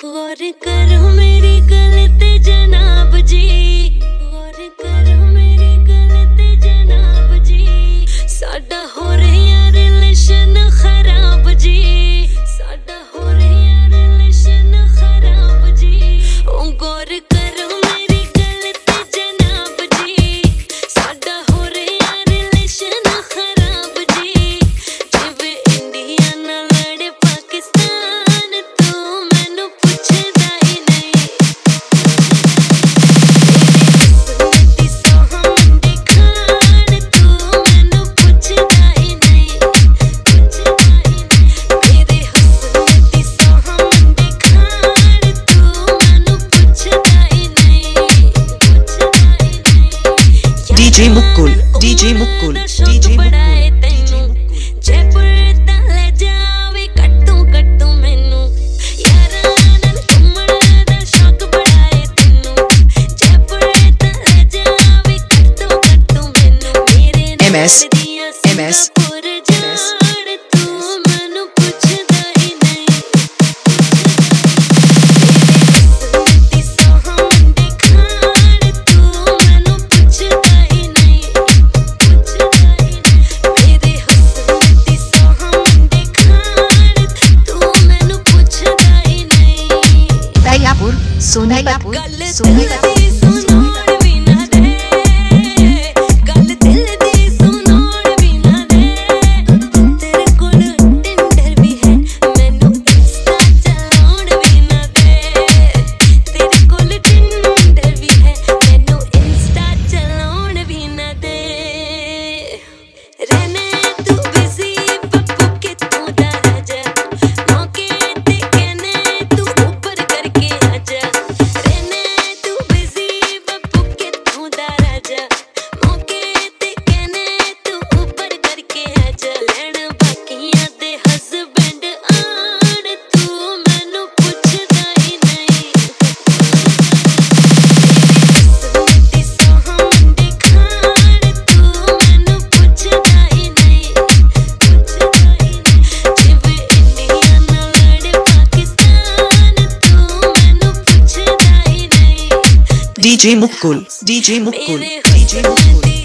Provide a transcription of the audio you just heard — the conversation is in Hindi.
गौर करो मेरी गलती जनाब जी, गौर करो मेरी गलती जनाब जी। साडा हो रहा रिलेशन खराब जी, साडा हो रहा रिलेशन खराब जी। ओ गौर करो मेरी गलती जनाब जी, साडा हो रहा रिलेशन खराब जी। जिवे इंडिया नाल लड़े पाकिस्तान, तू मैनू पुछदा ही नहीं। तेरी हसरत दी सोहन दी खान, तू मैनू पुछदा ही नहीं, पुछदा ही नहीं। तेरी हसरत दी सोहन दी खान, तू मैनू पुछदा ही नहीं, पुछदा ही नहीं। DJ Mukul, DJ Mukul, DJ Mukul, DJ Mukul। Jaipur ले जावे कट्टू मैनू, यारां नाल घुम्मण दा शौक बड़ा है तैनू। जयपुर ले जावे कट्टू मैनू, मेरे MS, नाल दियां सिंगापुर जान, तू मैनू पुछदा ही नहीं। तेरी हसरत दी सोहन दी खान, तू मैनू पुछदा ही नहीं, पुछदा ही नहीं। तेरी हसरत दी सोहन दी खान, तू मैनू पुछदा ही नहीं। Dayapur, Sonayapur, गल दिल Sonayapur। दी सुनोण भी ना दे, गल दिल दी सुनोण भी ना दे। तेरे कोल टिंडर भी है, मैनू इंस्टा चलाउण भी ना दे। तेरे कोल टिंडर भी है, मैनू इंस्टा चलाउण भी ना दे। रहने तू बिजी पप्पू कित्तों दा राजा, मौके ते कहने तू ऊपर करके आजा। रहने तू बिजी पप्पू कित्तों दा राजा, मौके ते कहने तू ऊपर करके आजा। लैण बाकियां दे हस्बैंड आण, तू मैनू पुछदा ही नहीं। तेरी हसरत दी सोहन दी खान, तू मैनू पुछदा ही नहीं, पुछदा ही नहीं। जिवे इंडिया नाल लड़े पाकिस्तान, तू मैनू पुछदा ही नहीं। DJ Mukul, DJ Mukul, मेरे DJ हुस्न Mukul। दी